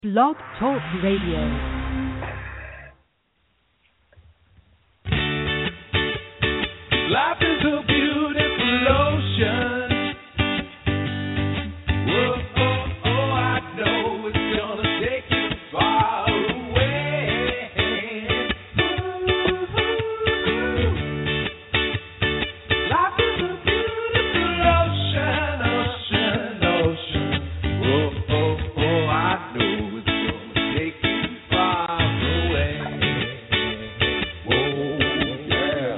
Blog Talk Radio. Life is a beautiful ocean. Whoa, oh, oh, I know it's gonna take you far away. Ooh. Life is a beautiful ocean, ocean, ocean. Whoa, oh, oh, I know it's gonna take you far away. Whoa, yeah.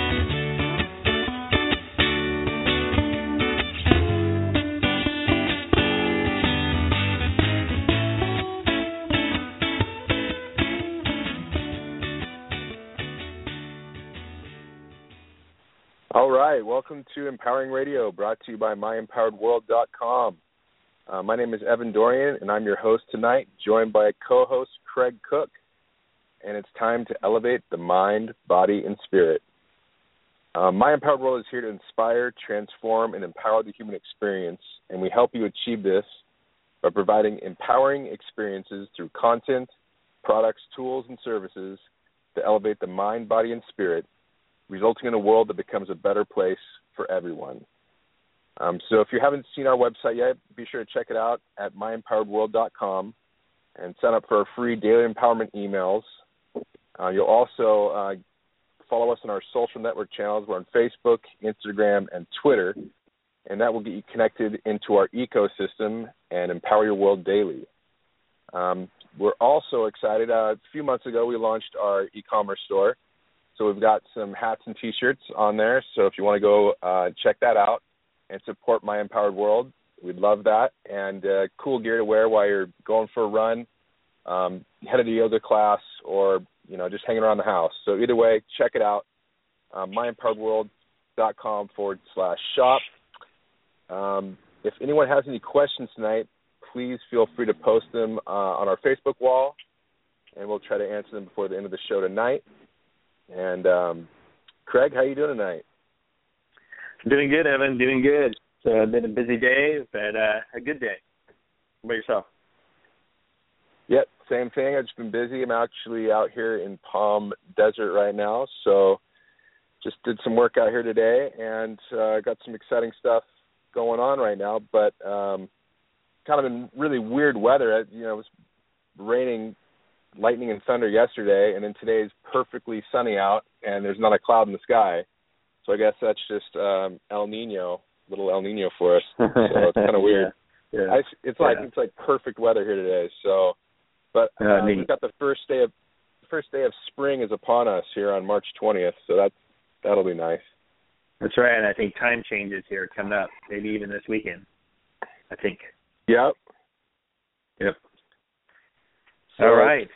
All right, welcome to Empowering Radio, brought to you by MyEmpoweredWorld.com. My name is Evan Dorian, and I'm your host tonight, joined by co-host Craig Cook, and it's time to elevate the mind, body, and spirit. My Empowered World is here to inspire, transform, and empower the human experience, and we help you achieve this by providing empowering experiences through content, products, tools, and services to elevate the mind, body, and spirit, resulting in a world that becomes a better place for everyone. So if you haven't seen our website yet, be sure to check it out at myempoweredworld.com and sign up for our free daily empowerment emails. You'll also follow us on our social network channels. We're on Facebook, Instagram, and Twitter, and that will get you connected into our ecosystem and empower your world daily. We're also excited. A few months ago, we launched our e-commerce store. So we've got some hats and T-shirts on there. So if you want to go check that out and support My Empowered World, we'd love that. And cool gear to wear while you're going for a run, headed to yoga class, or just hanging around the house. So either way, check it out. myempoweredworld.com/shop. If anyone has any questions tonight, please feel free to post them on our Facebook wall, and we'll try to answer them before the end of the show tonight. And Craig, how you doing tonight? Doing good, Evan. Doing good. It's been a busy day, but a good day. How about yourself? Yep, same thing. I've just been busy. I'm actually out here in Palm Desert right now, so just did some work out here today, and got some exciting stuff going on right now. But kind of in really weird weather. It was raining lightning and thunder yesterday, and then today is perfectly sunny out, and there's not a cloud in the sky. So I guess that's just little El Nino for us. So it's kind of weird. Yeah. It's like perfect weather here today. So, but we've got the first day of spring is upon us here on March 20th. So that'll be nice. That's right, and I think time changes here coming up, maybe even this weekend. I think. Yep. So, all right.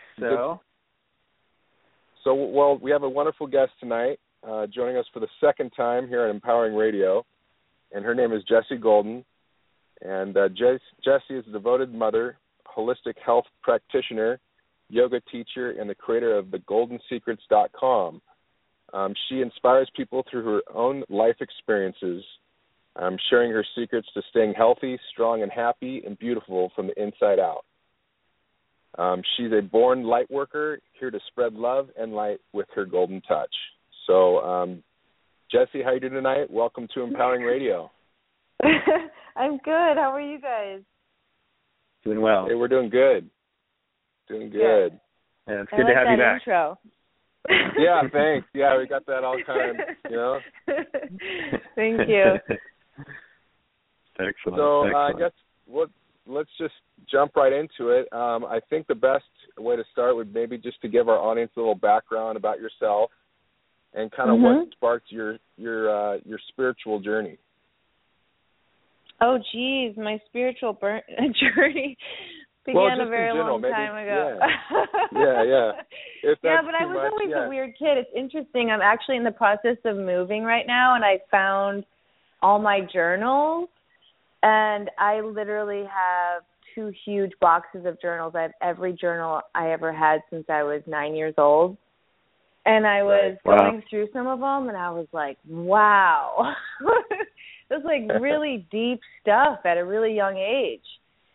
So we have a wonderful guest tonight joining us for the second time here at Empowering Radio, and her name is Jessie Golden. And Jessie is a devoted mother, holistic health practitioner, yoga teacher, and the creator of thegoldensecrets.com. She inspires people through her own life experiences, sharing her secrets to staying healthy, strong, and happy and beautiful from the inside out. She's a born light worker, here to spread love and light with her golden touch. So, Jessie, how you doing tonight? Welcome to Empowering Radio. I'm good. How are you guys? Doing well. Hey, we're doing good. Doing good. Yeah, it's good to have you back. Intro. Yeah, thanks. Yeah, we got that all kind of, Thank you. Excellent. So Excellent. I guess let's just jump right into it. I think the best way to start would maybe just to give our audience a little background about yourself and kind of what sparked your spiritual journey. Oh, geez, my spiritual journey began a very long time ago. Yeah. Yeah, but I was always a weird kid. It's interesting. I'm actually in the process of moving right now, and I found all my journals, and I literally have 2 huge boxes of journals. I have every journal I ever had since I was 9 years old. And I was going through some of them, and I was like, wow. It was like really deep stuff at a really young age.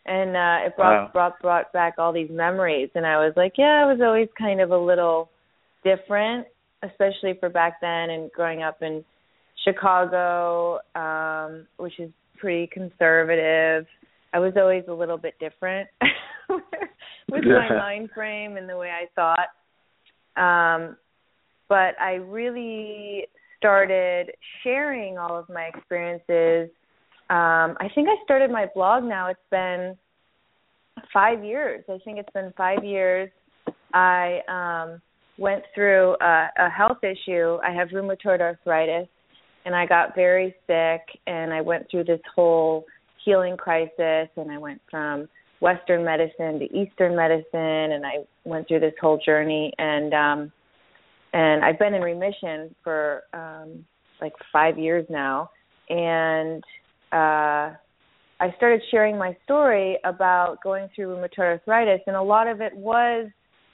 And it brought back all these memories. And I was like, yeah, I was always kind of a little different, especially for back then and growing up in Chicago, which is pretty conservative. I was always a little bit different with my mind frame and the way I thought. But I really started sharing all of my experiences. I think I started my blog now. It's been 5 years. I think it's been 5 years. I went through a health issue. I have rheumatoid arthritis, and I got very sick, and I went through this whole healing crisis, and I went from Western medicine to Eastern medicine, and I went through this whole journey, and I've been in remission for like 5 years now, and I started sharing my story about going through rheumatoid arthritis, and a lot of it was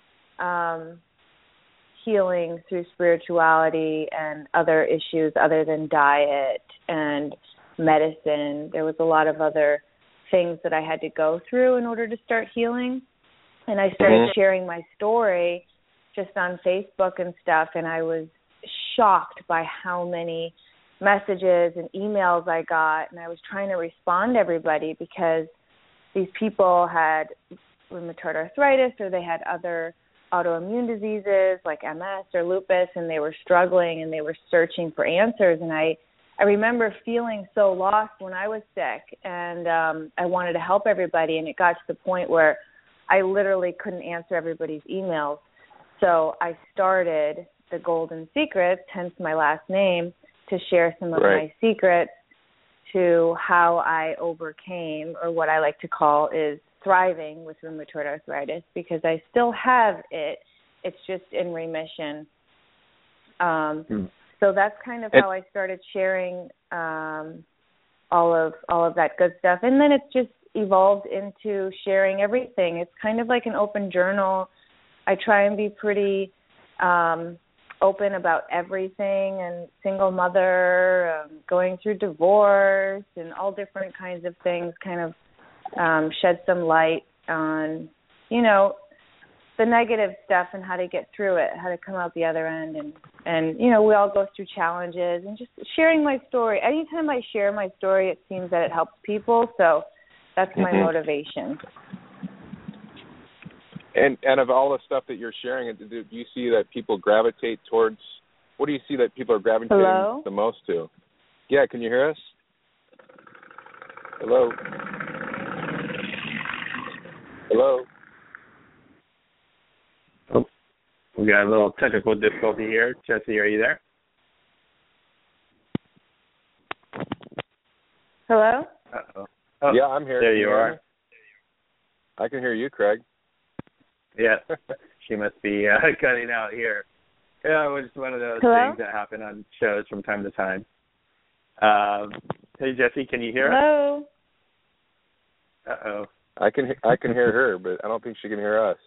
healing through spirituality and other issues other than diet and medicine. There was a lot of other things that I had to go through in order to start healing, and I started sharing my story just on Facebook and stuff, and I was shocked by how many messages and emails I got, and I was trying to respond to everybody because these people had rheumatoid arthritis or they had other autoimmune diseases like MS or lupus, and they were struggling and they were searching for answers. And I remember feeling so lost when I was sick, and I wanted to help everybody, and it got to the point where I literally couldn't answer everybody's emails. So I started the Golden Secrets, hence my last name, to share some of my secrets to how I overcame, or what I like to call is thriving with rheumatoid arthritis, because I still have it. It's just in remission. So that's kind of how I started sharing all of that good stuff. And then it's just evolved into sharing everything. It's kind of like an open journal. I try and be pretty open about everything, and single mother, going through divorce, and all different kinds of things, kind of shed some light on, you know, the negative stuff and how to get through it, how to come out the other end. And you know, we all go through challenges, and just sharing my story. Anytime I share my story, it seems that it helps people. So that's my motivation. And of all the stuff that you're sharing, do you see that people gravitate towards, what do you see that people are gravitating the most to? Yeah, can you hear us? Hello? Hello? Oh, we got a little technical difficulty here. Jesse, are you there? Hello? Uh-oh. Oh, yeah, I'm here. There you are. I can hear you, Craig. Yeah, she must be cutting out here. Yeah, it was one of those things that happen on shows from time to time. Hey, Jesse, can you hear us? Hello? Uh-oh. I can hear her, but I don't think she can hear us.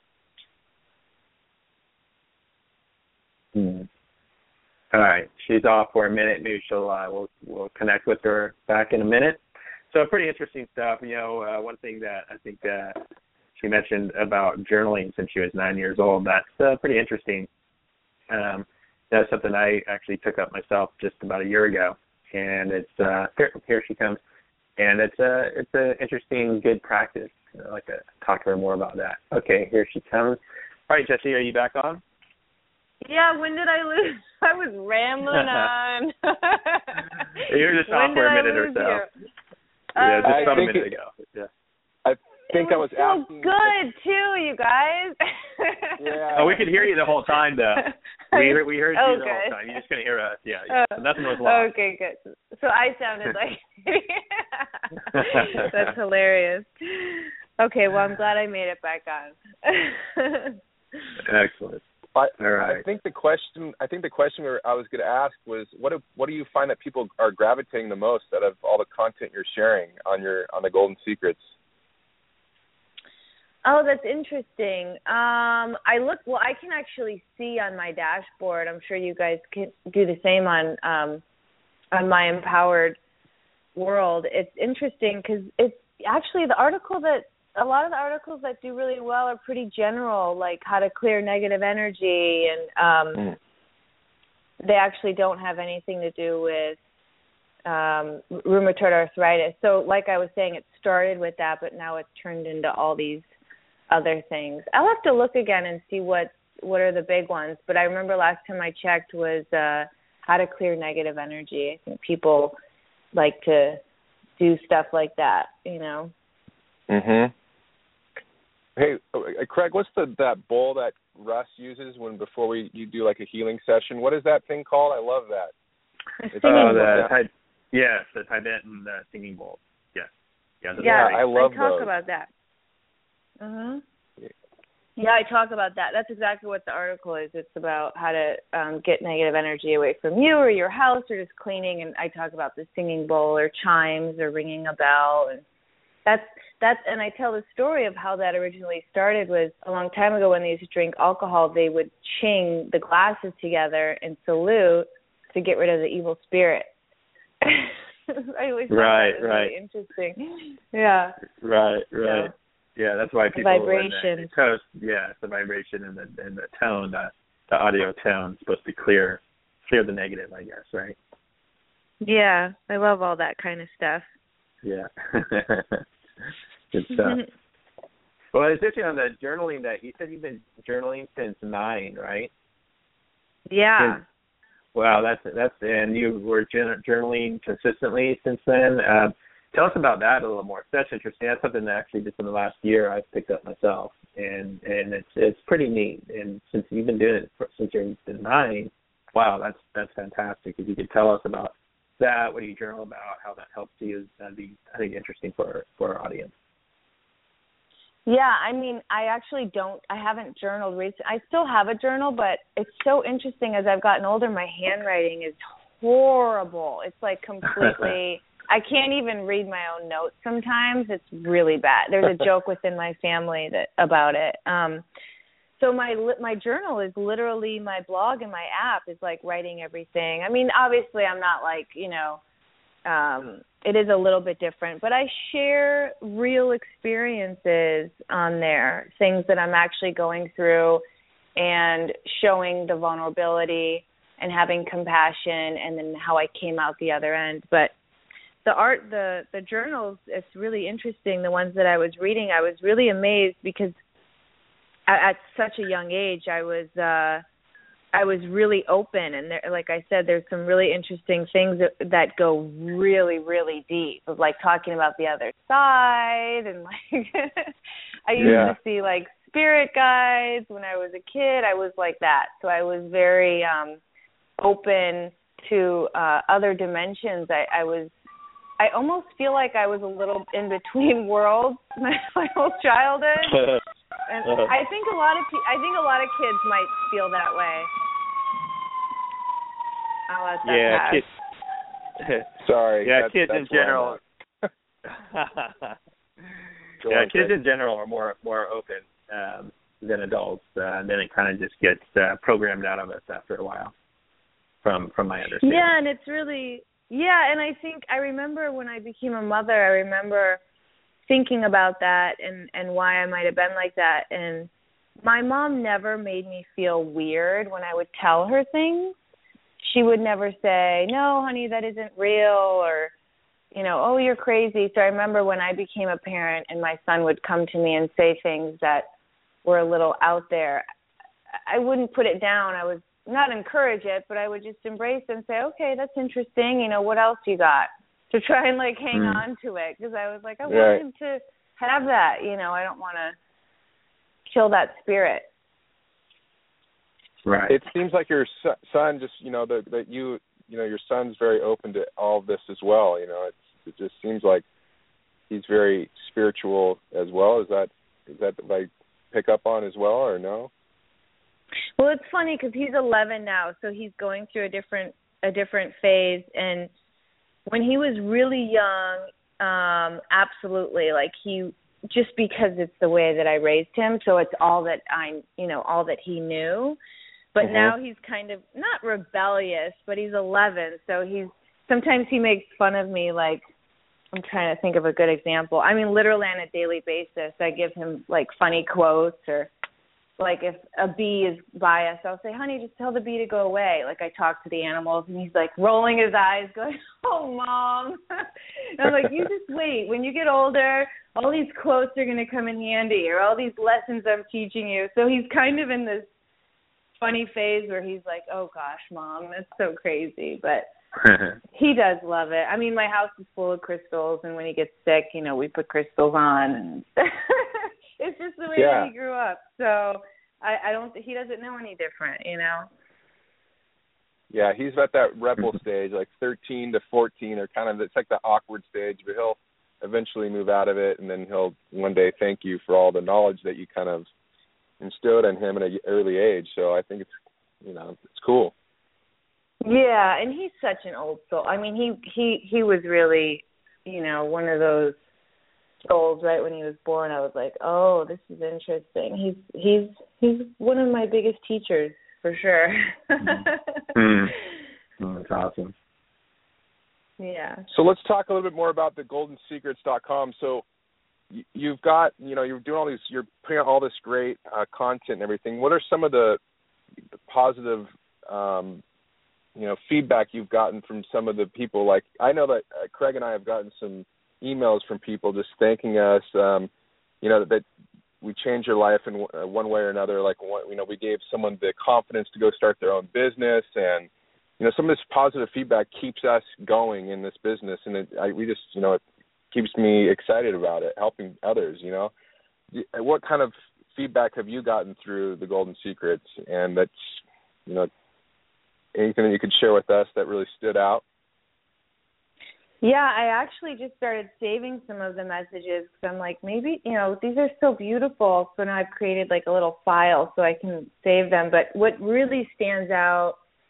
All right, she's off for a minute. Maybe we'll connect with her back in a minute. So pretty interesting stuff. You know, one thing that I think that she mentioned about journaling since she was 9 years old. That's pretty interesting. That's something I actually took up myself just about a year ago, and it's here she comes, and it's a interesting, good practice. I'd like to talk to her more about that. Okay, here she comes. All right, Jesse, are you back on? Yeah. When did I lose? I was rambling on. You were just off for a minute or so. Yeah, just about a minute ago. Yeah. I think I was asking. So good too, you guys. Yeah. Oh, we could hear you the whole time, though. We heard you the whole time. You just couldn't hear us. Yeah. So nothing was lost. Okay, good. So I sounded like. That's hilarious. Okay, well, I'm glad I made it back on. Excellent. All right. I think the question I was going to ask was, what do you find that people are gravitating the most out of all the content you're sharing on the Golden Secrets? Oh, that's interesting. I can actually see on my dashboard. I'm sure you guys can do the same on My Empowered World. It's interesting because actually a lot of the articles that do really well are pretty general, like how to clear negative energy, and they actually don't have anything to do with rheumatoid arthritis. So like I was saying, it started with that, but now it's turned into all these other things. I'll have to look again and see what are the big ones. But I remember last time I checked was how to clear negative energy. I think people like to do stuff like that, you know. Mhm. Hey, Craig, what's that bowl that Russ uses before you do like a healing session? What is that thing called? I love that. It's the Tibetan singing bowl. Yes. Yeah, I love those. I talk about that. Mhm. Yeah, I talk about that. That's exactly what the article is. It's about how to get negative energy away from you or your house or just cleaning. And I talk about the singing bowl or chimes or ringing a bell. And and I tell the story of how that originally started was a long time ago when they used to drink alcohol. They would ching the glasses together and salute to get rid of the evil spirit. I always thought that was really interesting. Yeah. Right. So, yeah, that's why people vibration. It's the vibration and the tone, the audio tone is supposed to clear the negative, I guess, right? Yeah, I love all that kind of stuff. Yeah. Good stuff. Well, it's interesting on the journaling that you said you've been journaling since 9, right? Yeah. Wow, that's and you were journaling consistently since then. Tell us about that a little more. That's interesting. That's something that actually just in the last year I've picked up myself, and it's pretty neat. And since you've been doing it since you're 9, wow, that's fantastic. If you could tell us about that, what do you journal about, how that helps you, that'd be, I think, interesting for our audience. Yeah, I mean, I haven't journaled recently. I still have a journal, but it's so interesting as I've gotten older, my handwriting is horrible. It's like completely, I can't even read my own notes sometimes. It's really bad. There's a joke within my family about it. So my journal is literally my blog, and my app is like writing everything. I mean, obviously I'm not like, you know, it is a little bit different, but I share real experiences on there, things that I'm actually going through and showing the vulnerability and having compassion, and then how I came out the other end. But the journals, it's really interesting. The ones that I was reading, I was really amazed because at such a young age, I was really open, and there, like I said, there's some really interesting things that go really, really deep, of like talking about the other side, and like I used to see like spirit guides when I was a kid. I was like that, so I was very open to other dimensions. I almost feel like I was a little in between worlds my whole childhood. And I think a lot of kids might feel that way. I'll let that pass. Kids. Sorry. Yeah, kids in general. Kids in general are more open than adults, and then it kind of just gets programmed out of us after a while. From my understanding. Yeah, and it's really and I think I remember when I became a mother, I remember thinking about that and why I might have been like that. And my mom never made me feel weird when I would tell her things. She would never say, "No, honey, that isn't real," or, you know, "Oh, you're crazy." So I remember when I became a parent and my son would come to me and say things that were a little out there, I wouldn't put it down. I would not encourage it, but I would just embrace it and say, "Okay, that's interesting. You know, what else you got?" To try and like hang on to it, because I was like, I want him to have that. You know, I don't want to kill that spirit. Right. It seems like your son just, you know, that you know, your son's very open to all of this as well. You know, it just seems like he's very spiritual as well. Is that like pick up on as well, or no? Well, it's funny because he's 11 now, so he's going through a different phase. And when he was really young, absolutely, like just because it's the way that I raised him, so it's all that all that he knew. But now he's kind of not rebellious, but he's 11, so sometimes he makes fun of me, like I'm trying to think of a good example. I mean, literally on a daily basis, I give him like funny quotes, or like if a bee is by us, I'll say, honey, just tell the bee to go away. Like I talk to the animals, and he's like rolling his eyes going, oh, Mom. And I'm like, you just wait. When you get older, all these quotes are going to come in handy, or all these lessons I'm teaching you. So he's kind of in this funny phase where he's like, oh, gosh, Mom, that's so crazy. But he does love it. I mean, my house is full of crystals, and when he gets sick, you know, we put crystals on, and it's just the way that he grew up. So I don't. He doesn't know any different, you know. Yeah, he's at that rebel stage, like 13 to 14, or kind of, it's like the awkward stage, but he'll eventually move out of it, and then he'll one day thank you for all the knowledge that you kind of instilled in him at an early age. So I think it's, you know, it's cool. Yeah, and he's such an old soul. I mean, he was really, you know, one of those souls. Right when he was born, I was like, oh, this is interesting. He's one of my biggest teachers for sure. Oh, that's awesome. Yeah. So let's talk a little bit more about the GoldenSecrets.com. So you've got, you know, you're doing all these, you're putting out all this great content and everything. What are some of the positive you know, feedback you've gotten from some of the people? Like, I know that Craig and I have gotten some emails from people just thanking us, you know, that we changed your life in one way or another. Like, you know, we gave someone the confidence to go start their own business, and, you know, some of this positive feedback keeps us going in this business, and we just, you know, it keeps me excited about it, helping others, you know. What kind of feedback have you gotten through the Golden Secrets, and that's, you know, anything that you could share with us that really stood out? Yeah, I actually just started saving some of the messages because I'm like, maybe, you know, these are so beautiful. So now I've created like a little file so I can save them. But what really stands out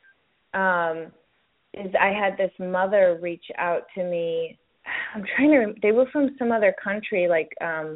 is I had this mother reach out to me. I'm trying to remember. They were from some other country, like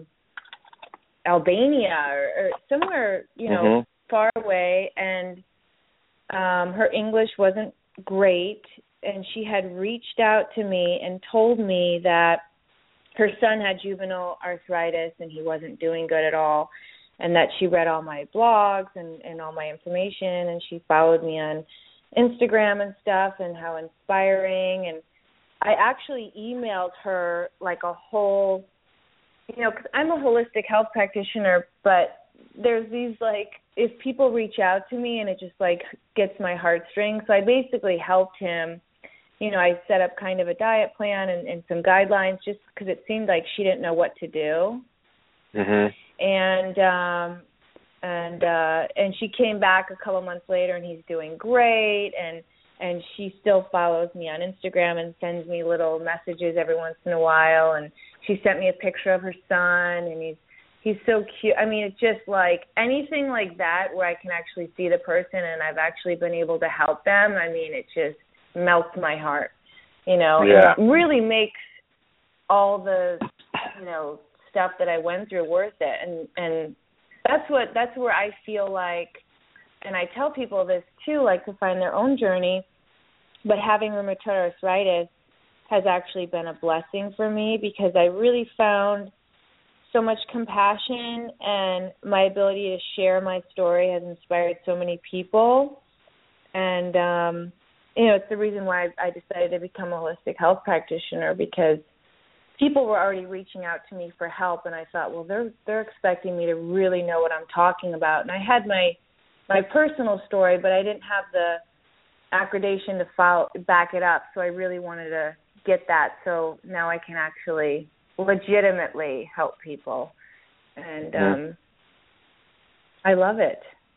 Albania or somewhere, you know, far away. And her English wasn't great, and she had reached out to me and told me that her son had juvenile arthritis and he wasn't doing good at all, and that she read all my blogs and all my information, and she followed me on Instagram and stuff, and how inspiring. And I actually emailed her like a whole, you know, because I'm a holistic health practitioner, but there's these, like, if people reach out to me and it just, like, gets my heartstrings. So I basically helped him. You know, I set up kind of a diet plan and some guidelines just because it seemed like she didn't know what to do. And she came back a couple months later, and he's doing great. And she still follows me on Instagram and sends me little messages every once in a while. And she sent me a picture of her son, and he's so cute. I mean, it's just like anything like that where I can actually see the person and I've actually been able to help them. I mean, it just melts my heart, you know. Yeah. And it really makes all the, you know, stuff that I went through worth it. And that's where I feel like, and I tell people this too, like to find their own journey, but having rheumatoid arthritis has actually been a blessing for me because I really found so much compassion, and my ability to share my story has inspired so many people. And, you know, it's the reason why I decided to become a holistic health practitioner, because people were already reaching out to me for help, and I thought, well, they're expecting me to really know what I'm talking about. And I had my personal story, but I didn't have the accreditation to back it up, so I really wanted to get that, so now I can actually legitimately help people, and I love it.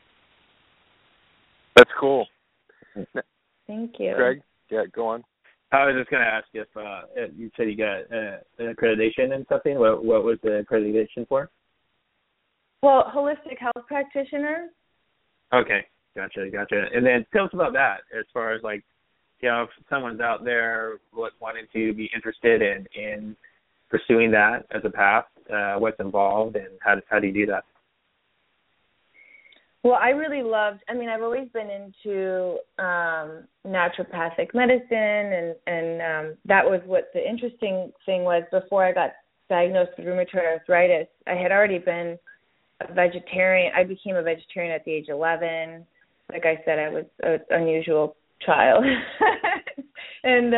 That's cool. Thank you. Greg, yeah, go on. I was just going to ask if you said you got an accreditation in something. What was the accreditation for? Well, holistic health practitioner. Okay, gotcha. And then tell us about that as far as, like, you know, if someone's out there wanting to be interested in pursuing that as a path, what's involved, and how do you do that? Well, I really loved, I've always been into naturopathic medicine, and that was what the interesting thing was. Before I got diagnosed with rheumatoid arthritis, I had already been a vegetarian. I became a vegetarian at the age of 11. Like I said, I was an unusual child. and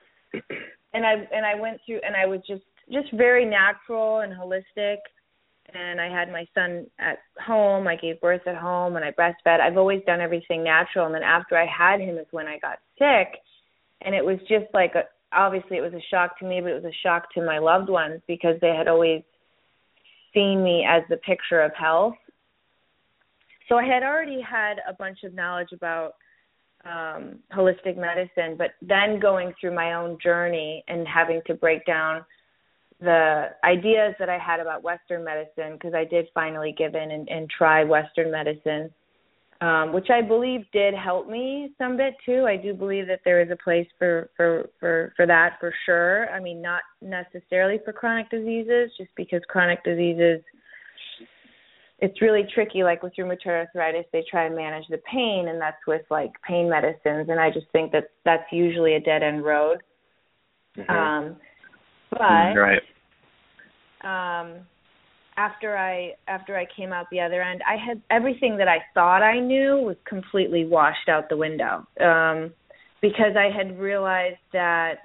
I went through, and I was just very natural and holistic. And I had my son at home. I gave birth at home, and I breastfed. I've always done everything natural. And then after I had him is when I got sick. And it was just like, obviously it was a shock to me, but it was a shock to my loved ones because they had always seen me as the picture of health. So I had already had a bunch of knowledge about holistic medicine, but then going through my own journey and having to break down the ideas that I had about Western medicine, because I did finally give in and try Western medicine, which I believe did help me some bit too. I do believe that there is a place for that for sure. Not necessarily for chronic diseases, just because chronic diseases, it's really tricky. Like with rheumatoid arthritis, they try and manage the pain, and that's with like pain medicines. And I just think that that's usually a dead end road. Mm-hmm. Right. After I came out the other end, I had everything that I thought I knew was completely washed out the window, because I had realized that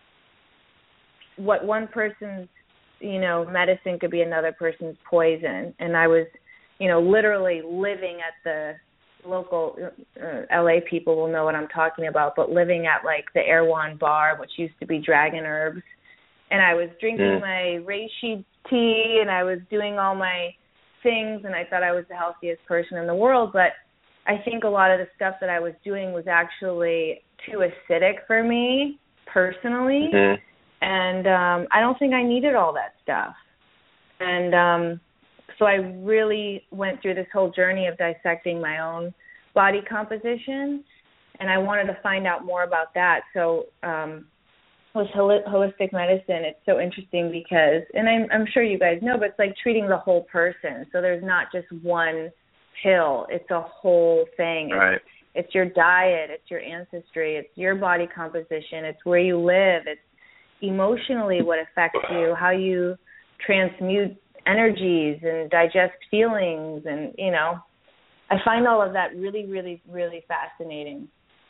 what one person's, medicine could be another person's poison. And I was, literally living at the local LA people will know what I'm talking about, but living at like the Erewhon Bar, which used to be Dragon Herbs. And I was drinking my reishi tea, and I was doing all my things, and I thought I was the healthiest person in the world. But I think a lot of the stuff that I was doing was actually too acidic for me personally. Mm-hmm. And I don't think I needed all that stuff. And so I really went through this whole journey of dissecting my own body composition, and I wanted to find out more about that. So with holistic medicine, it's so interesting because, and I'm sure you guys know, but it's like treating the whole person. So there's not just one pill. It's a whole thing. Right. It's your diet. It's your ancestry. It's your body composition. It's where you live. It's emotionally what affects you, how you transmute energies and digest feelings. And, I find all of that really, really, really fascinating.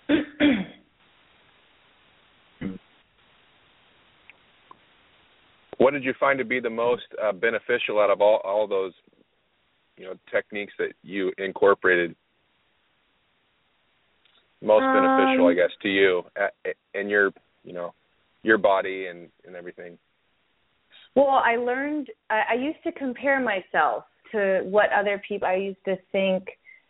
What did you find to be the most beneficial out of all those, techniques that you incorporated? Most beneficial, I guess, to you and your body and everything. Well, I learned. I used to compare myself to what other people. I used to think,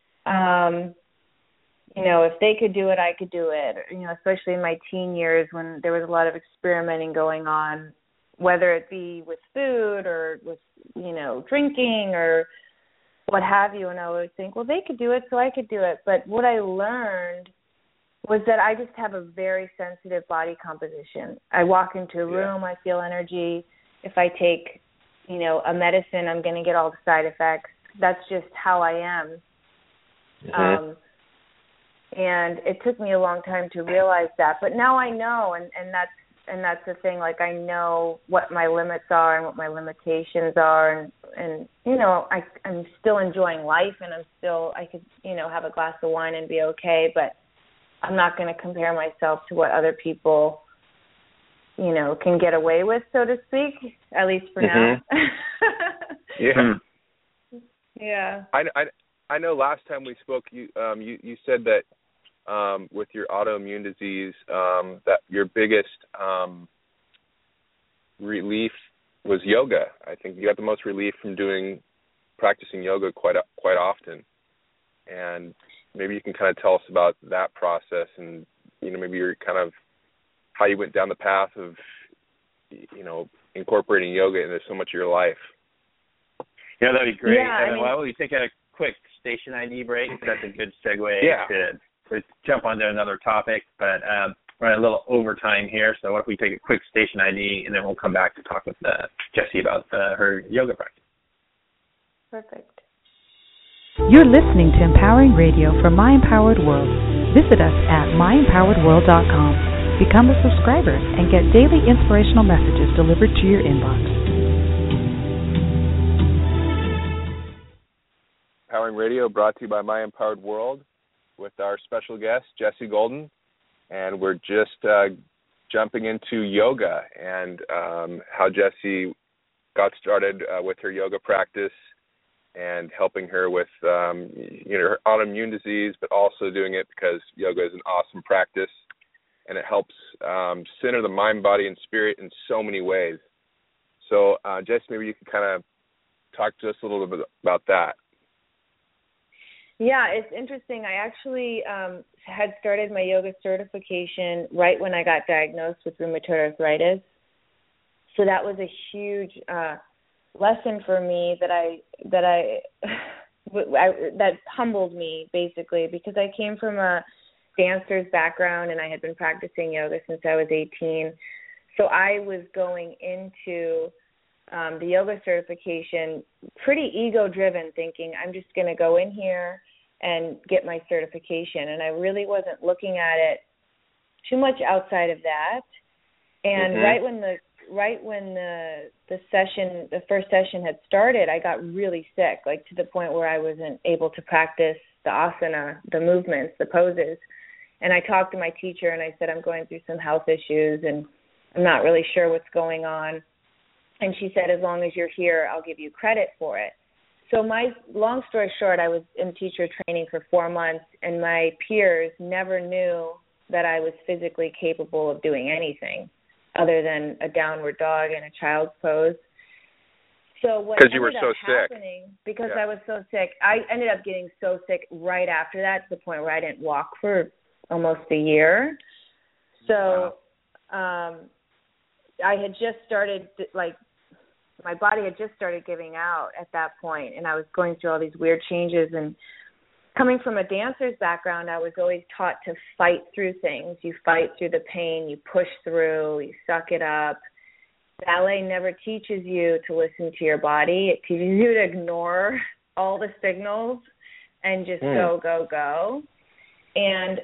if they could do it, I could do it. Especially in my teen years when there was a lot of experimenting going on, whether it be with food or with, drinking or what have you. And I would think, well, they could do it, so I could do it. But what I learned was that I just have a very sensitive body composition. I walk into a room, I feel energy. If I take, a medicine, I'm going to get all the side effects. That's just how I am. Mm-hmm. And it took me a long time to realize that. But now I know, and that's the thing. Like, I know what my limits are and what my limitations are, and I'm still enjoying life, and I could have a glass of wine and be okay, but I'm not going to compare myself to what other people can get away with, so to speak, at least for now. Yeah. I know last time we spoke, you said that with your autoimmune disease, that your biggest relief was yoga. I think you got the most relief from practicing yoga quite often. And maybe you can kind of tell us about that process, and maybe you're kind of how you went down the path of incorporating yoga into so much of your life. That'd be great. Yeah, why don't we take a quick station ID break? That's a good segue to jump onto another topic, but we're a little overtime here, so what if we take a quick station ID, and then we'll come back to talk with Jessie about her yoga practice. Perfect. You're listening to Empowering Radio for My Empowered World. Visit us at myempoweredworld.com. Become a subscriber and get daily inspirational messages delivered to your inbox. Empowering Radio brought to you by My Empowered World with our special guest, Jessie Golden. And we're just jumping into yoga and how Jessie got started with her yoga practice and helping her with her autoimmune disease, but also doing it because yoga is an awesome practice and it helps center the mind, body, and spirit in so many ways. So, Jessie, maybe you can kind of talk to us a little bit about that. Yeah, it's interesting. I actually had started my yoga certification right when I got diagnosed with rheumatoid arthritis. So that was a huge lesson for me that humbled me, basically, because I came from a dancer's background and I had been practicing yoga since I was 18. So I was going into the yoga certification pretty ego-driven, thinking I'm just going to go in here and get my certification. And I really wasn't looking at it too much outside of that. And right when the first session had started, I got really sick, like to the point where I wasn't able to practice the asana, the movements, the poses. And I talked to my teacher and I said, I'm going through some health issues and I'm not really sure what's going on. And she said, as long as you're here, I'll give you credit for it. So my long story short, I was in teacher training for 4 months, and my peers never knew that I was physically capable of doing anything other than a downward dog and a child's pose. So what ended up happening, because I was so sick, I ended up getting so sick right after that, to the point where I didn't walk for almost a year. So I had just started, my body had just started giving out at that point, and I was going through all these weird changes. And coming from a dancer's background, I was always taught to fight through things. You fight through the pain, you push through, you suck it up. Ballet never teaches you to listen to your body. It teaches you to ignore all the signals and just go. And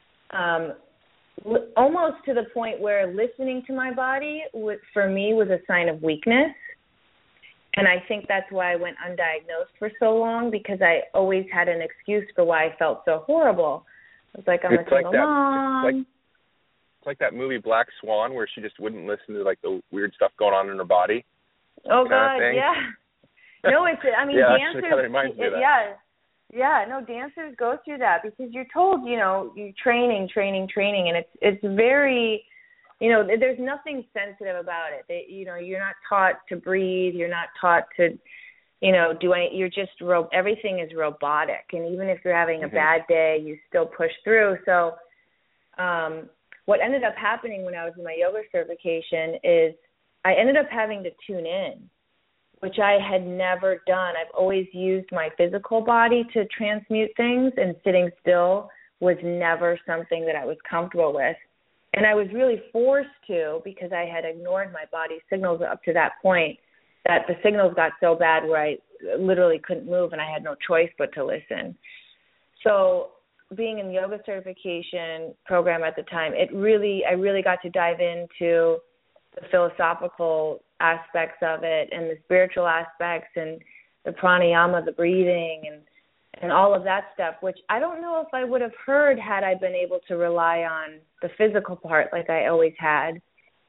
almost to the point where listening to my body, for me, was a sign of weakness. And I think that's why I went undiagnosed for so long, because I always had an excuse for why I felt so horrible. I was like, I'm a single mom. It's like that movie Black Swan, where she just wouldn't listen to the weird stuff going on in her body. Oh God, yeah. No, dancers. Kind of reminds me of that. Yeah. No, dancers go through that because you're told, you training, and it's very. There's nothing sensitive about it. You're not taught to breathe. You're not taught to, do any. You're just everything is robotic. And even if you're having a bad day, you still push through. So, what ended up happening when I was in my yoga certification is I ended up having to tune in, which I had never done. I've always used my physical body to transmute things, and sitting still was never something that I was comfortable with. And I was really forced to, because I had ignored my body's signals up to that point, that the signals got so bad where I literally couldn't move and I had no choice but to listen. So being in the yoga certification program at the time, I really got to dive into the philosophical aspects of it and the spiritual aspects and the pranayama, the breathing, and all of that stuff, which I don't know if I would have heard had I been able to rely on the physical part like I always had.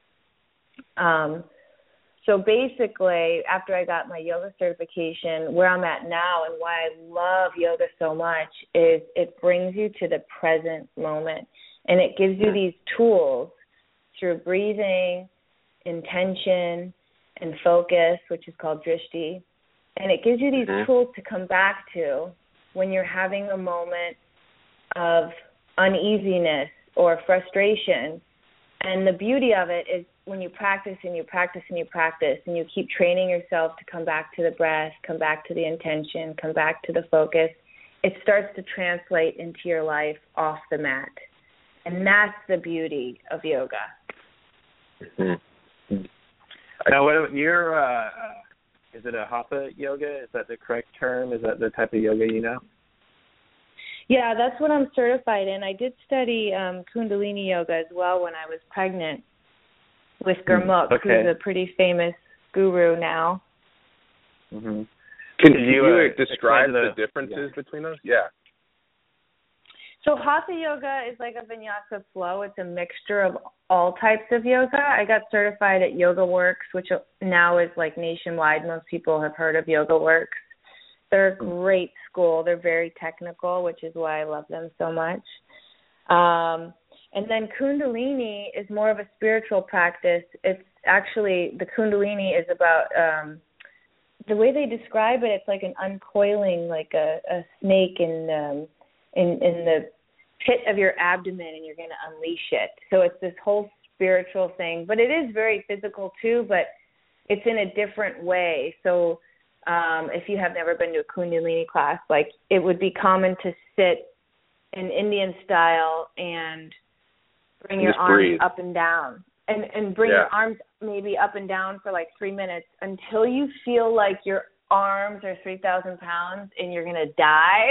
So basically, after I got my yoga certification, where I'm at now and why I love yoga so much is it brings you to the present moment. And it gives you these tools through breathing, intention, and focus, which is called drishti. And it gives you these tools to come back to when you're having a moment of uneasiness or frustration. And the beauty of it is when you practice and you practice and you practice and you keep training yourself to come back to the breath, come back to the intention, come back to the focus, it starts to translate into your life off the mat. And that's the beauty of yoga. Now, what is it a Hatha yoga? Is that the correct term? Is that the type of yoga you know? Yeah, that's what I'm certified in. I did study Kundalini yoga as well when I was pregnant with Gurmukh, who's a pretty famous guru now. Mm-hmm. Can you describe the differences between those? Yeah. So Hatha yoga is like a vinyasa flow. It's a mixture of all types of yoga. I got certified at YogaWorks, which now is like nationwide. Most people have heard of YogaWorks. They're a great school. They're very technical, which is why I love them so much. And then Kundalini is more of a spiritual practice. It's actually, the Kundalini is about, the way they describe it, it's like an uncoiling, like a snake in the pit of your abdomen, and you're going to unleash it. So it's this whole spiritual thing. But it is very physical too, but it's in a different way. So if you have never been to a Kundalini class, like it would be common to sit in Indian style and bring your arms up and down and bring your arms maybe up and down for like 3 minutes until you feel like your arms are 3,000 pounds and you're going to die.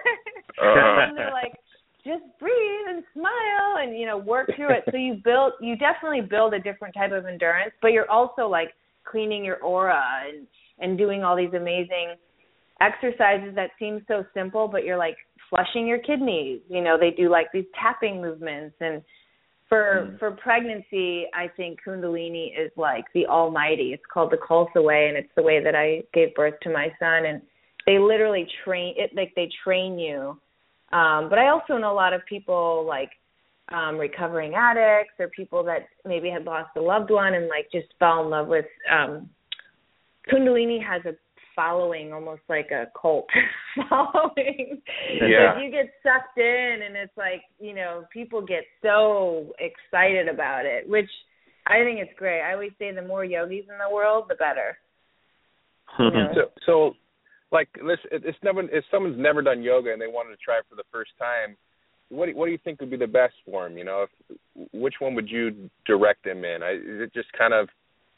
And they're like, just breathe and smile and, you know, work through it. So you definitely build a different type of endurance, but you're also like cleaning your aura and doing all these amazing exercises that seem so simple, but you're like flushing your kidneys. You know, they do like these tapping movements. And for pregnancy, I think Kundalini is like the almighty. It's called the Khalsa way, and it's the way that I gave birth to my son. And they literally train it, like they train you. But I also know a lot of people like recovering addicts or people that maybe had lost a loved one and like just fell in love with Kundalini has a following, almost like a cult following. Yeah. Like you get sucked in and it's like, you know, people get so excited about it, which I think it's great. I always say the more yogis in the world, the better. You know? So like, if someone's never done yoga and they wanted to try it for the first time, what do you think would be the best for them? You know, which one would you direct them in? Is it just kind of,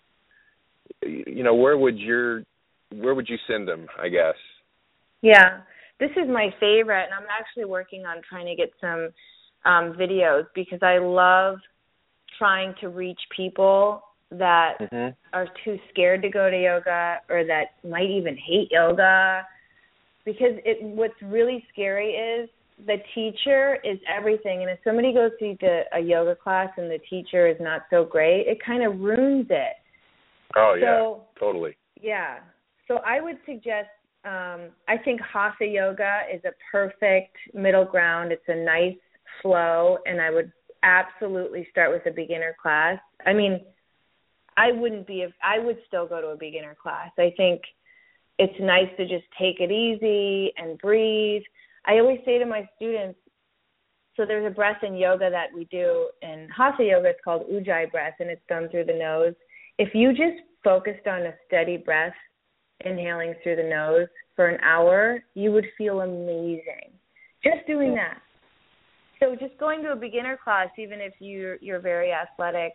you know, where would you send them, I guess? Yeah, this is my favorite, and I'm actually working on trying to get some videos because I love trying to reach people that are too scared to go to yoga or that might even hate yoga, because what's really scary is the teacher is everything, and if somebody goes to a yoga class and the teacher is not so great, it kind of ruins it. Oh, yeah, totally. Yeah. So I would suggest, I think Hatha yoga is a perfect middle ground. It's a nice flow, and I would absolutely start with a beginner class. I mean, I would still go to a beginner class. I think it's nice to just take it easy and breathe. I always say to my students, so there's a breath in yoga that we do in Hatha yoga. It's called Ujjayi breath, and it's done through the nose. If you just focused on a steady breath, inhaling through the nose for an hour, you would feel amazing. Just doing that. So just going to a beginner class, even if you're very athletic,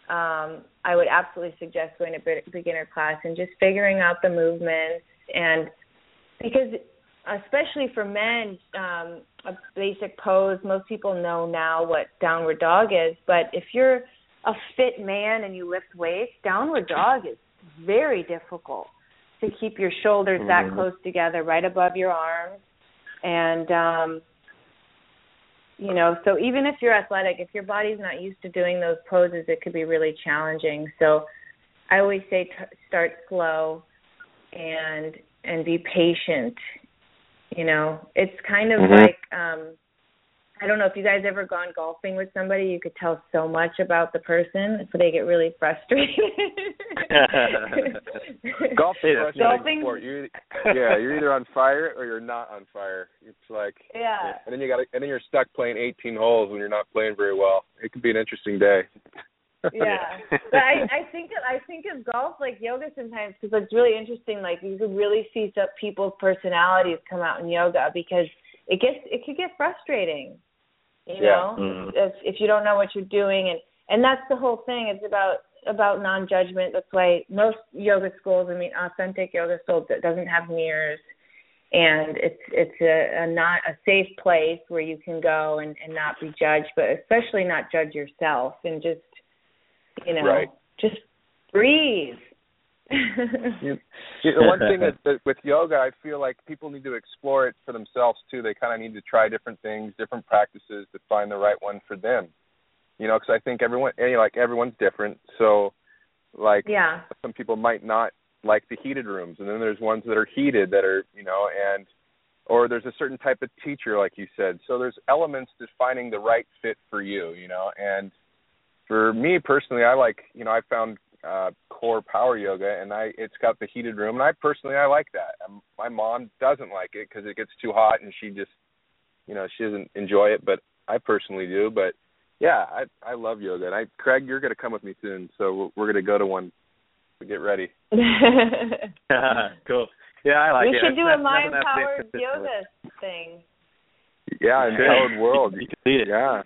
I would absolutely suggest going to a beginner class and just figuring out the movements. And because especially for men, a basic pose, most people know now what downward dog is, but if you're a fit man and you lift weights, downward dog is very difficult to keep your shoulders that close together right above your arms. And, you know, so even if you're athletic, if your body's not used to doing those poses, it could be really challenging. So I always say start slow and be patient. You know, it's kind of like, I don't know if you guys ever gone golfing with somebody, you could tell so much about the person, so they get really frustrated. Golf is a frustrating sport. You're either on fire or you're not on fire. It's like, and then you're stuck playing 18 holes when you're not playing very well. It could be an interesting day. Yeah, but I think of golf like yoga sometimes, because it's really interesting. Like you could really see some people's personalities come out in yoga, because it could get frustrating. You know, if you don't know what you're doing, and that's the whole thing. It's about about non-judgment. That's why most yoga schools, authentic yoga schools, that doesn't have mirrors, and it's not a safe place where you can go and not be judged, but especially not judge yourself, and just, right. just breathe. The one thing that with yoga, I feel like people need to explore it for themselves too. They kind of need to try different things, different practices to find the right one for them. Because I think everyone's different. So, some people might not like the heated rooms, and then there's ones that are heated that are, or there's a certain type of teacher, like you said. So there's elements to finding the right fit for you, And for me personally, I like, I found core power yoga, and it's got the heated room, and I like that. My mom doesn't like it because it gets too hot, and she just, she doesn't enjoy it, but I personally do. But yeah, I love yoga. And Craig, you're going to come with me soon, so we're going to go to one to get ready. Cool. Yeah, I like it. We should do a mind-powered yoga thing. Yeah, Empowered World. You can see it. Yeah.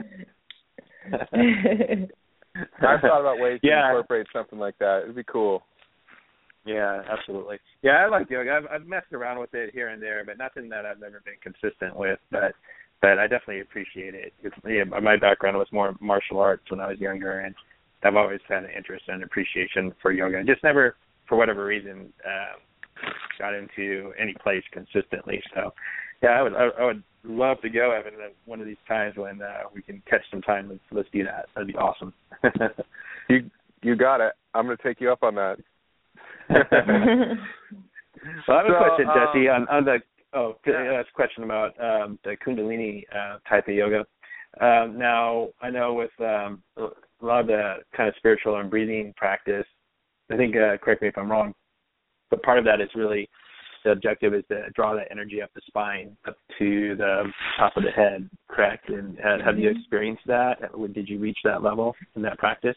I've thought about ways to incorporate something like that. It'd be cool. Yeah, absolutely. Yeah, I like yoga. I've messed around with it here and there, but nothing that I've never been consistent with. But I definitely appreciate it. My background was more martial arts when I was younger, and I've always had an interest and appreciation for yoga. Just never, for whatever reason, got into any place consistently. So, yeah, I would love to go, Evan, one of these times when we can catch some time. Let's do that. That'd be awesome. You got it. I'm going to take you up on that. Well, I have a question, Jesse, on the that's a question about the Kundalini type of yoga. Now, I know with a lot of the kind of spiritual and breathing practice, I think, correct me if I'm wrong, but part of that is really the objective is to draw that energy up the spine, up to the top of the head, correct? And have you experienced that? Did you reach that level in that practice?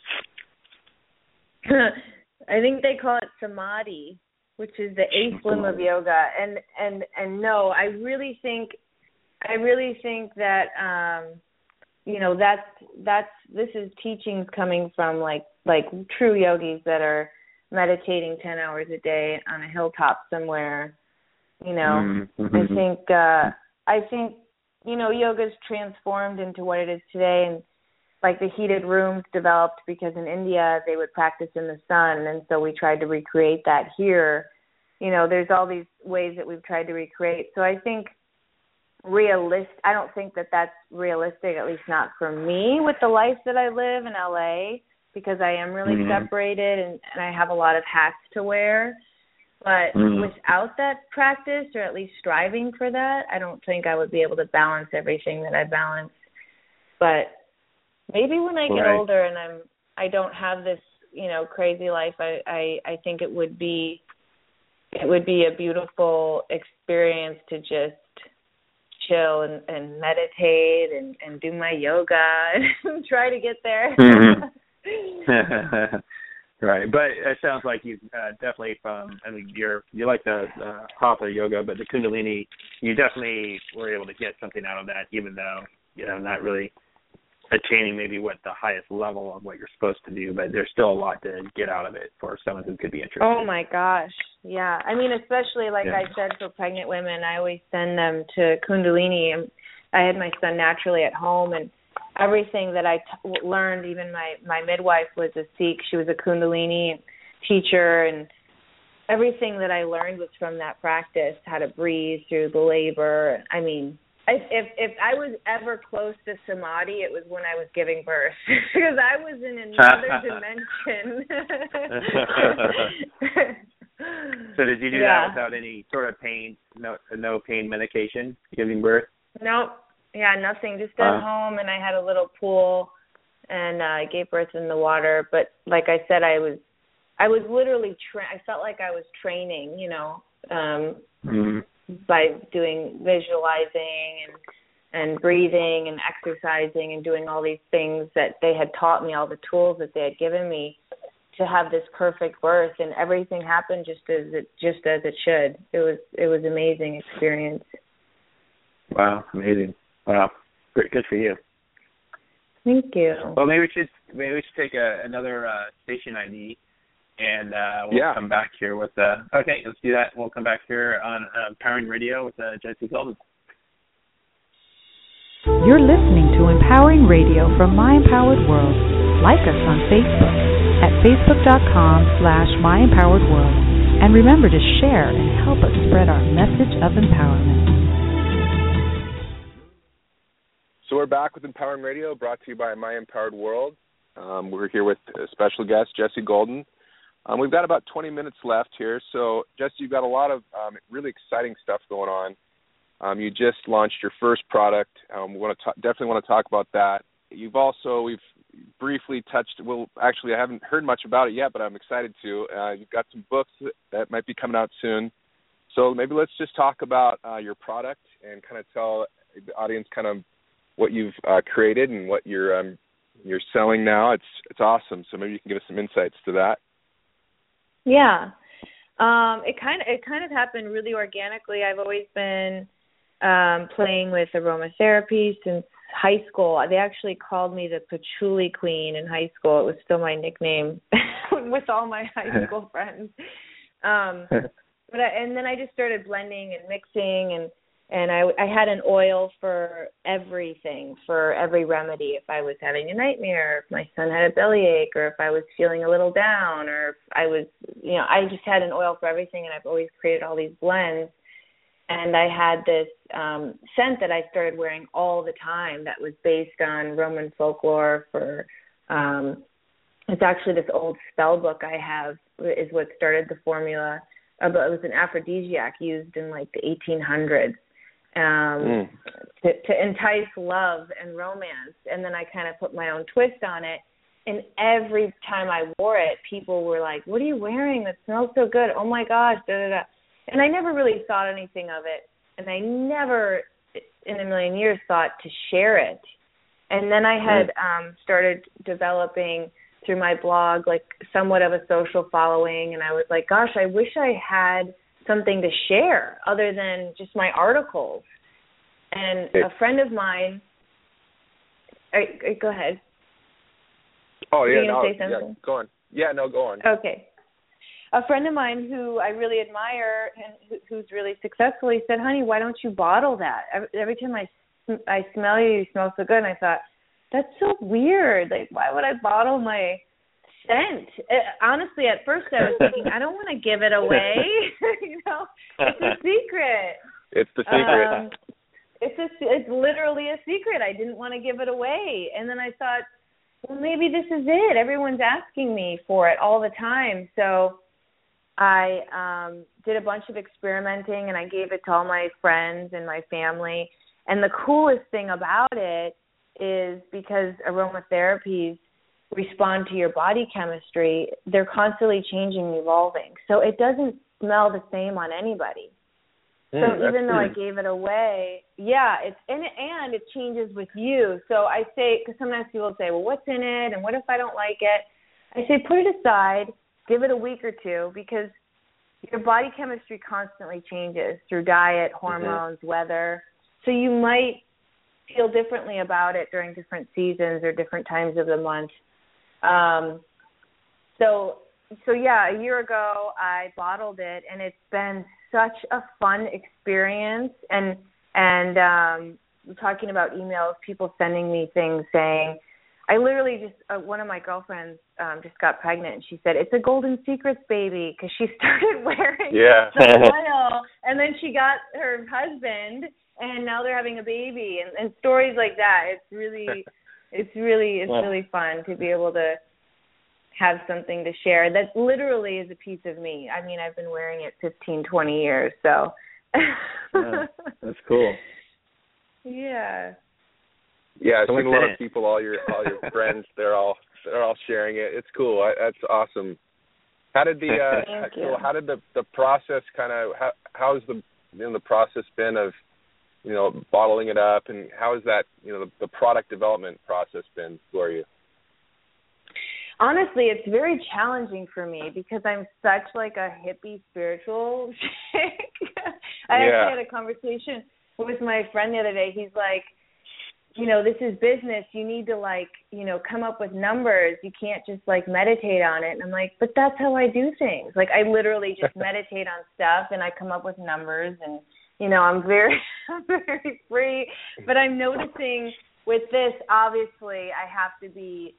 I think they call it samadhi, which is the eighth limb of yoga. And no, I really think that this is teachings coming from like true yogis that are meditating 10 hours a day on a hilltop somewhere. Mm-hmm. I think yoga's transformed into what it is today, and like the heated rooms developed because in India they would practice in the sun, and so we tried to recreate that here. There's all these ways that we've tried to recreate. So I think I don't think that that's realistic, at least not for me with the life that I live in LA, because I am really separated and I have a lot of hats to wear. But without that practice, or at least striving for that, I don't think I would be able to balance everything that I balance. But maybe when I get older and I don't have this, crazy life, I think it would be a beautiful experience to just chill and meditate and do my yoga and try to get there. Right, but it sounds like you definitely you like the Hatha yoga, but the Kundalini, you definitely were able to get something out of that, even though not really attaining maybe what the highest level of what you're supposed to do, but there's still a lot to get out of it for someone who could be interested. Oh my gosh, yeah. I mean, especially I said, for pregnant women, I always send them to Kundalini. I had my son naturally at home, and everything that I learned, even my midwife was a Sikh. She was a Kundalini teacher, and everything that I learned was from that practice, how to breathe through the labor. I mean, if I was ever close to samadhi, it was when I was giving birth, because I was in another dimension. So did you do that without any sort of pain, no pain medication, giving birth? Nope. Yeah, nothing. Just at home, and I had a little pool, and I gave birth in the water. But like I said, I was literally I felt like I was training, by doing visualizing and breathing and exercising and doing all these things that they had taught me, all the tools that they had given me to have this perfect birth, and everything happened just as it should. It was an amazing experience. Wow, amazing. Wow, good for you. Thank you. Well, maybe we should take another station ID, and we'll come back here with okay, let's do that. We'll come back here on Empowering Radio with Jessie Golden. You're listening to Empowering Radio from My Empowered World. Like us on Facebook at facebook.com/MyEmpoweredWorld. And remember to share and help us spread our message of empowerment. So we're back with Empowering Radio, brought to you by My Empowered World. We're here with a special guest, Jessie Golden. We've got about 20 minutes left here. So, Jessie, you've got a lot of really exciting stuff going on. You just launched your first product. We definitely want to talk about that. We've briefly touched, I haven't heard much about it yet, but I'm excited to. You've got some books that might be coming out soon. So maybe let's just talk about your product and kind of tell the audience kind of what you've created and what you're selling now. It's awesome. So maybe you can give us some insights to that. Yeah. It kind of happened really organically. I've always been playing with aromatherapy since high school. They actually called me the Patchouli Queen in high school. It was still my nickname with all my high school friends. And then I just started blending and mixing, and I had an oil for everything, for every remedy. If I was having a nightmare, if my son had a bellyache, or if I was feeling a little down, or if I was, I just had an oil for everything, and I've always created all these blends. And I had this scent that I started wearing all the time that was based on Roman folklore for, it's actually this old spell book I have is what started the formula. But it was an aphrodisiac used in like the 1800s to entice love and romance. And then I kind of put my own twist on it. And every time I wore it, people were like, "What are you wearing? That smells so good. Oh my gosh, da da da." And I never really thought anything of it. And I never in a million years thought to share it. And then I had started developing through my blog like somewhat of a social following. And I was like, gosh, I wish I had something to share other than just my articles. And a friend of mine, go ahead. Oh, yeah, say something? Yeah, go on. Yeah, no, go on. Okay. A friend of mine who I really admire and who's really successful, he said, "Honey, why don't you bottle that? Every time I smell you smell so good." And I thought, that's so weird. Like, why would I bottle my scent? Honestly, at first I was thinking, I don't want to give it away. It's a secret. It's the secret. It's literally a secret. I didn't want to give it away. And then I thought, well, maybe this is it. Everyone's asking me for it all the time. So I did a bunch of experimenting, and I gave it to all my friends and my family. And the coolest thing about it is because aromatherapies respond to your body chemistry, they're constantly changing and evolving. So it doesn't smell the same on anybody. So even though I gave it away, it changes with you. So I say, because sometimes people say, well, what's in it? And what if I don't like it? I say, put it aside, give it a week or two, because your body chemistry constantly changes through diet, hormones, weather. So you might feel differently about it during different seasons or different times of the month. So a year ago I bottled it, and it's been such a fun experience. And talking about emails, people sending me things saying, I literally just, one of my girlfriends just got pregnant, and she said, it's a Golden Secrets baby, because she started wearing the oil, and then she got her husband, and now they're having a baby, and stories like that. It's really fun to be able to have something to share that literally is a piece of me. I mean, I've been wearing it 15, 20 years, so. That's cool. Yeah. Yeah, I've seen a lot of people, all your friends, they're all sharing it. It's cool. That's awesome. How did the process kind of, how's the process been of, bottling it up, and how has that, the product development process been for you? Honestly, it's very challenging for me because I'm such like a hippie spiritual chick. I actually had a conversation with my friend the other day. He's like, this is business. You need to, like, come up with numbers. You can't just, like, meditate on it. And I'm like, but that's how I do things. Like, I literally just meditate on stuff, and I come up with numbers. And, I'm very free. But I'm noticing with this, obviously, I have to be,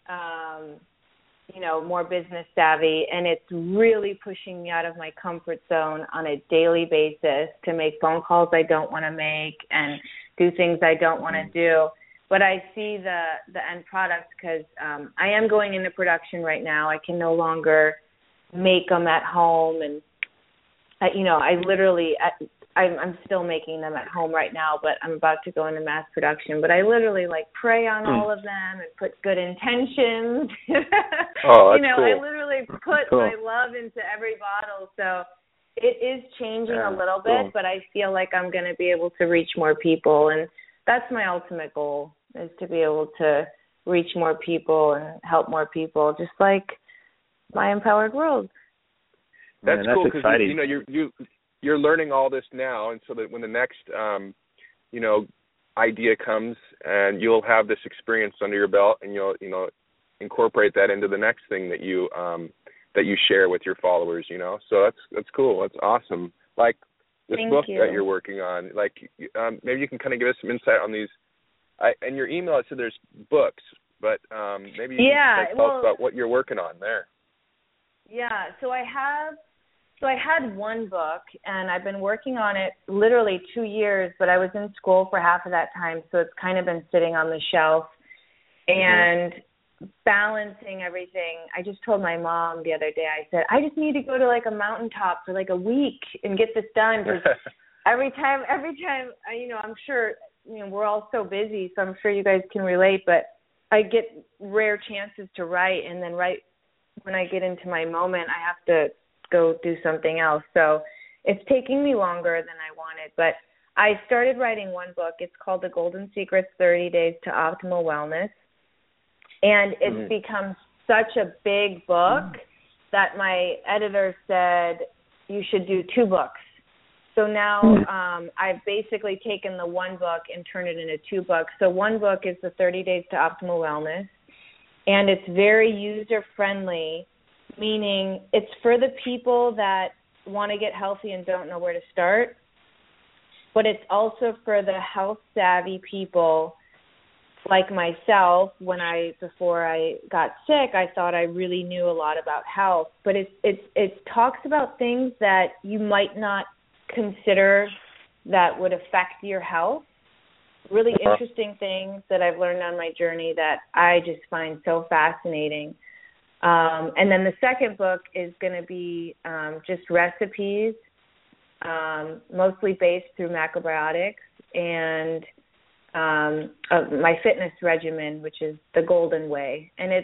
more business savvy. And it's really pushing me out of my comfort zone on a daily basis to make phone calls I don't want to make and do things I don't want to do. But I see the end product because I am going into production right now. I can no longer make them at home, and I'm still making them at home right now, but I'm about to go into mass production. But I literally pray on all of them and put good intentions. Oh, that's cool. I literally put my love into every bottle. So it is changing a little bit, but I feel like I'm going to be able to reach more people, and that's my ultimate goal, is to be able to reach more people and help more people, just like My Empowered World. That's cool, because you're learning all this now, and so that when the next idea comes, and you'll have this experience under your belt, and you'll incorporate that into the next thing that you share with your followers. So that's cool. That's awesome. Like this book that you're working on. Like maybe you can kind of give us some insight on these. In your email, it said there's books, but maybe you can tell us about what you're working on there. Yeah, so I had one book, and I've been working on it literally 2 years, but I was in school for half of that time, so it's kind of been sitting on the shelf. And balancing everything, I just told my mom the other day, I said, I just need to go to a mountaintop for a week and get this done, because every time, I'm sure, we're all so busy, so I'm sure you guys can relate, but I get rare chances to write, and then right when I get into my moment, I have to go do something else. So it's taking me longer than I wanted, but I started writing one book. It's called The Golden Secrets, 30 Days to Optimal Wellness. And it's become such a big book that my editor said, you should do 2 books. So now I've basically taken the one book and turned it into 2 books. So one book is The 30 Days to Optimal Wellness, and it's very user-friendly, meaning it's for the people that want to get healthy and don't know where to start, but it's also for the health-savvy people like myself. Before I got sick, I thought I really knew a lot about health, but it talks about things that you might not consider that would affect your health. Really interesting things that I've learned on my journey that I just find so fascinating. And then the second book is going to be just recipes, mostly based through macrobiotics, and my fitness regimen, which is the Golden Way. And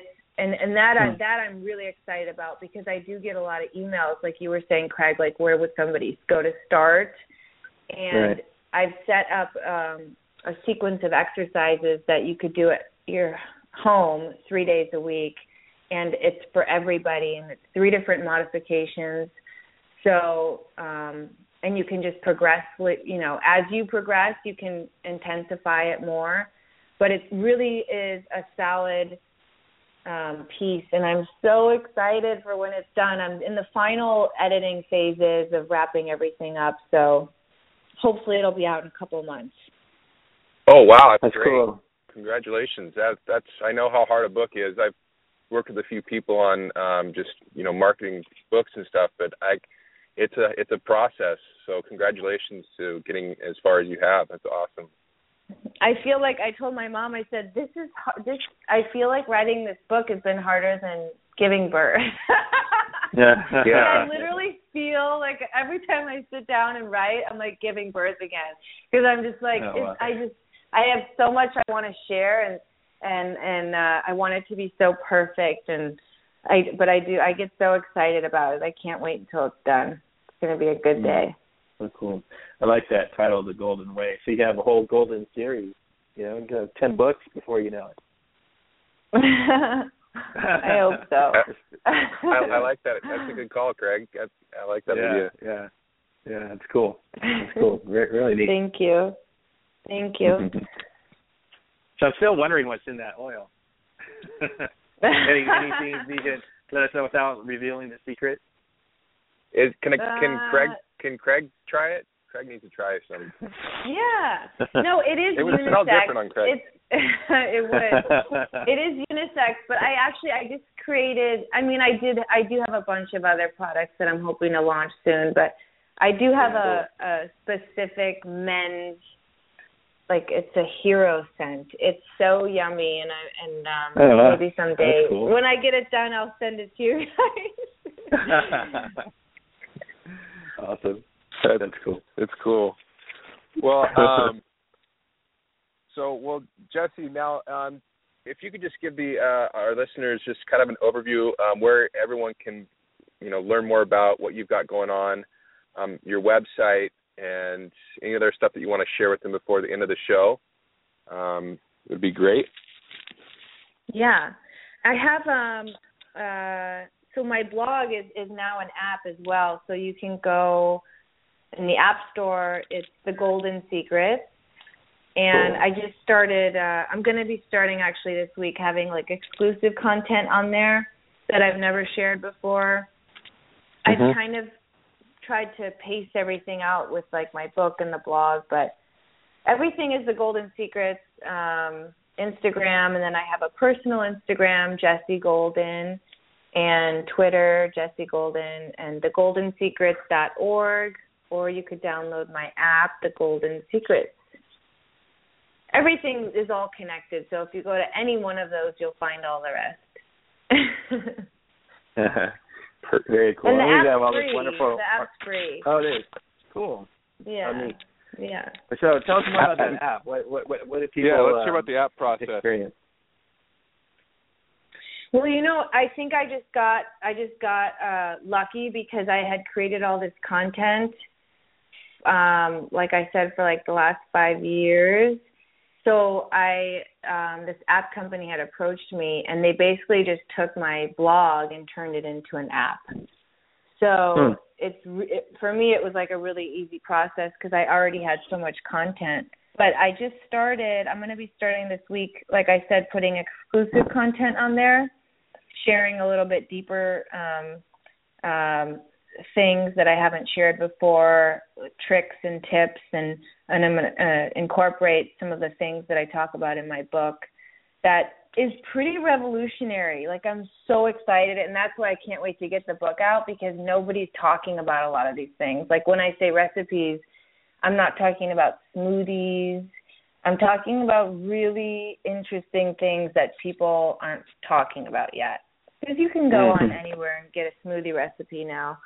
I'm really excited about, because I do get a lot of emails, like you were saying, Craig, where would somebody go to start? And I've set up a sequence of exercises that you could do at your home 3 days a week, and it's for everybody, and it's 3 different modifications. So, and you can just progress, as you progress, you can intensify it more. But it really is a solid piece, and I'm so excited for when it's done. I'm in the final editing phases of wrapping everything up, so hopefully it'll be out in a couple of months. Oh, wow, that's great. Cool. Congratulations. That's I know how hard a book is. I've worked with a few people on just marketing books and stuff, but it's a process. So congratulations to getting as far as you have. That's awesome. I feel like I told my mom, I said, I feel like writing this book has been harder than giving birth. Yeah. I literally feel like every time I sit down and write, I'm like giving birth again, because I'm just like, I have so much I want to share, and I want it to be so perfect, I get so excited about it. I can't wait until it's done. It's going to be a good day. So cool. I like that title, The Golden Way. So you have a whole golden series, 10 books before you know it. I hope so. I like that. That's a good call, Craig. I like that idea. Yeah, it's cool. It's cool. Really neat. Thank you. So I'm still wondering what's in that oil. Anything you can let us know without revealing the secret? Can Craig try it? Craig needs to try some. Yeah. No, it is it would unisex. smell different on Craig. It would. It is unisex, but I just created, I do have a bunch of other products that I'm hoping to launch soon, but I do have a specific men's, like, it's a hero scent. It's so yummy, and maybe someday when I get it done, I'll send it to you guys. Awesome. That's cool. It's cool. Well, Jesse, now, if you could just give our listeners just kind of an overview where everyone can, learn more about what you've got going on, your website, and any other stuff that you want to share with them before the end of the show, it would be great. Yeah. I have, so my blog is now an app as well, so you can go in the App Store. It's The Golden Secret. And I just started, I'm going to be starting actually this week having like exclusive content on there that I've never shared before. Mm-hmm. I've kind of tried to pace everything out with like my book and the blog, but everything is The Golden Secrets, Instagram, and then I have a personal Instagram, Jessie Golden, and Twitter, Jessie Golden, and thegoldensecrets.org, or you could download my app, The Golden Secrets. Everything is all connected, so if you go to any one of those, you'll find all the rest. Very cool. And the app's free. Wonderful... The app's free. Oh, it is. Cool. Yeah. Yeah. So tell us more about that app. What do people let's hear about the app process. Experience? Well, I think I just got lucky because I had created all this content, like I said, for like the last 5 years. So this app company had approached me, and they basically just took my blog and turned it into an app. So for me, it was like a really easy process because I already had so much content. But I just started, I'm going to be starting this week, like I said, putting exclusive content on there, sharing a little bit deeper things that I haven't shared before, tricks and tips, and I'm going to incorporate some of the things that I talk about in my book that is pretty revolutionary. Like, I'm so excited, and that's why I can't wait to get the book out, because nobody's talking about a lot of these things. Like, when I say recipes, I'm not talking about smoothies. I'm talking about really interesting things that people aren't talking about yet. Because you can go on anywhere and get a smoothie recipe now,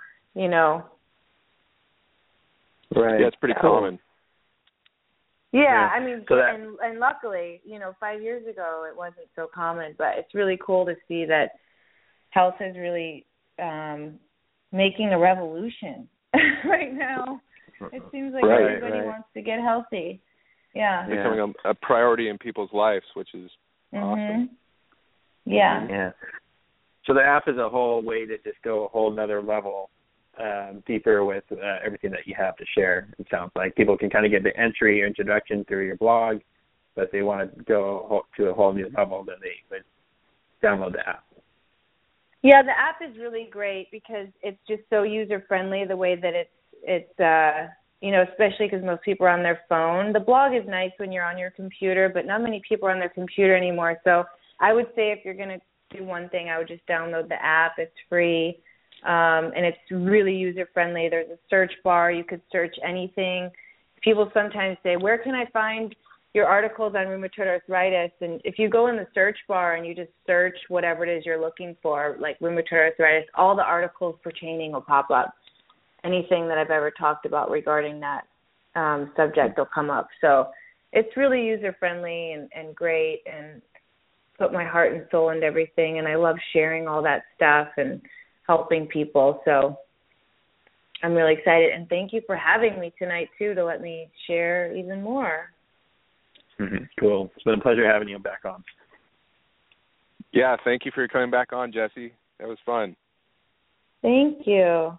Right. Yeah, it's pretty common. Yeah, I mean, and luckily, 5 years ago it wasn't so common, but it's really cool to see that health is really making a revolution right now. It seems like everybody wants to get healthy. Yeah. Becoming a priority in people's lives, which is awesome. Yeah. Yeah. So the app is a whole way to just go a whole nother level deeper with everything that you have to share. It sounds like people can kind of get the entry or introduction through your blog, but if they want to go to a whole new level, then they would download the app. Yeah, the app is really great because it's just so user-friendly the way that it's especially because most people are on their phone. The blog is nice when you're on your computer, but not many people are on their computer anymore. So I would say if you're going to do one thing, I would just download the app. It's free, and it's really user-friendly. There's a search bar. You could search anything. People sometimes say, where can I find your articles on rheumatoid arthritis? And if you go in the search bar and you just search whatever it is you're looking for, like rheumatoid arthritis, all the articles pertaining will pop up. Anything that I've ever talked about regarding that subject will come up. So it's really user-friendly and great, and put my heart and soul into everything, and I love sharing all that stuff and helping people. So I'm really excited, and thank you for having me tonight, too, to let me share even more. Cool. It's been a pleasure having you back on. Yeah, thank you for coming back on, Jessie. That was fun. Thank you.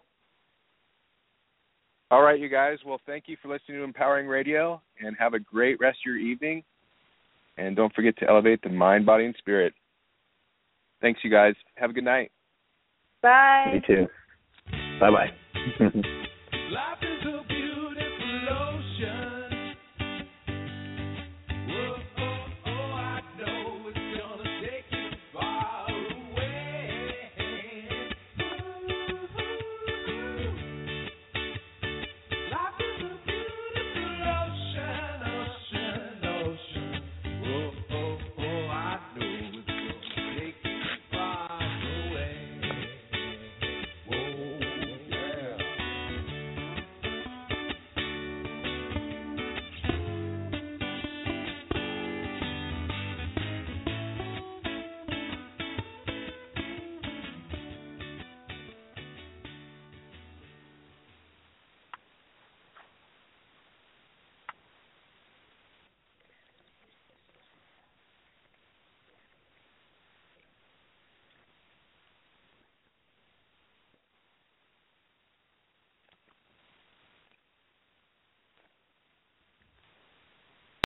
All right, you guys. Well, thank you for listening to Empowering Radio, and have a great rest of your evening. And don't forget to elevate the mind, body, and spirit. Thanks, you guys. Have a good night. Bye. You too. Bye-bye. Life is a